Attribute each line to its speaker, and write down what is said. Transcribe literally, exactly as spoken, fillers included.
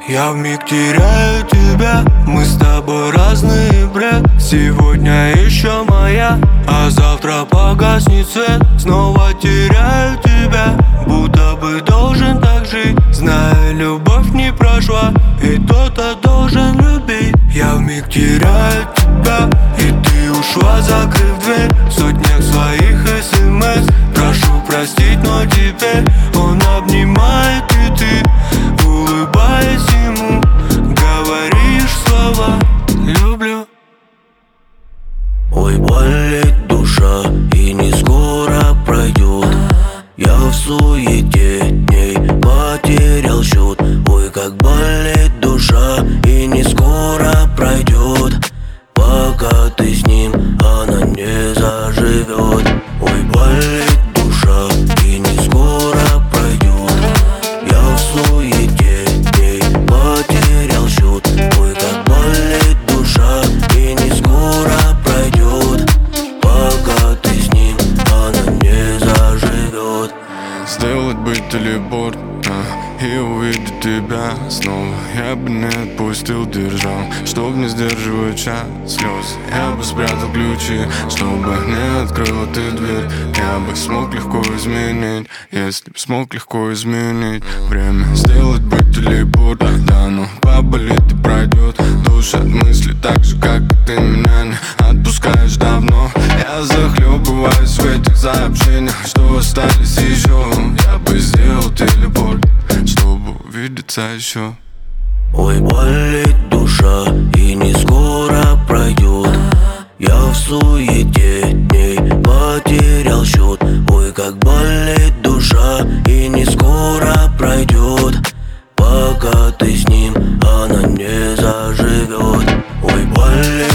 Speaker 1: Я вмиг теряю тебя, мы с тобой разный бред. Сегодня еще моя, а завтра погаснет свет. Снова теряю тебя, будто бы должен так жить. Зная, любовь не прошла, и кто-то должен любить. Я вмиг теряю тебя, и ты ушла, закрыв дверь. В сотнях своих смс прошу простить, но теперь он обнимает, и ты, улыбаясь ему, говоришь слова «люблю».
Speaker 2: Ой, болит душа, и не скоро пройдет. Я в суете дней потерял счет. Ой, как болит душа, и не скоро пройдет. Пока ты с ним, она не заживет. Ой, болит душа, и не скоро пройдет. Я в суете дней потерял счет. Ой, как болит душа, и не скоро пройдет. Пока ты с ним, она не заживет.
Speaker 3: Сделать бы телепорт, а, и увидеть тебя снова. Я бы не отпустил, держал, чтоб не сдерживать час слез. Я бы спрятал ключи, чтобы не открыла ты дверь. Я бы смог легко изменить, если б смог легко изменить время. Сделать бы телепорт, да, ну поболит и пройдет. Душа от мысли так же, как и ты меня не отпускаешь давно. Я захлебываюсь в этих сообщениях, что остались еще. Я бы сделал телепорт, чтобы увидеться еще.
Speaker 2: Ой, болит душа, и не скоро пройдет. Я в суете дней потерял счет. Ой, как болит душа, и не скоро пройдет. Пока ты с ним, она не заживет. Ой, болит